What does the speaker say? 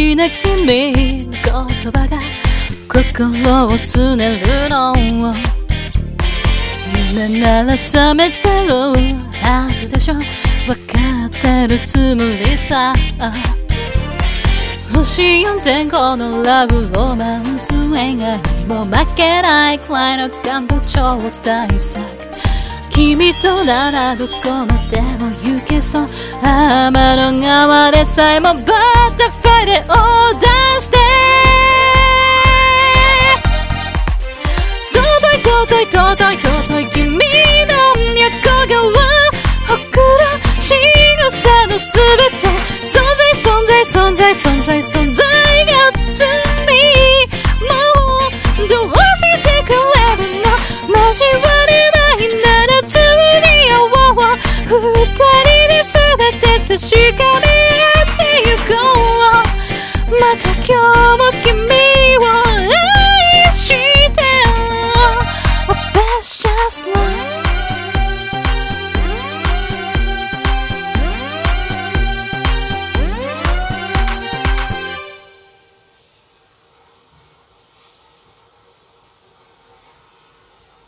きな君言葉が心をつねるのを夢なら覚めてるはずでしょ分かってるつもりさ星4.5のラブロマンス映画にも負けないくらいの感動超大作君とならどこまでも行けそう天の川でさえもバタフライで横断して尊い尊い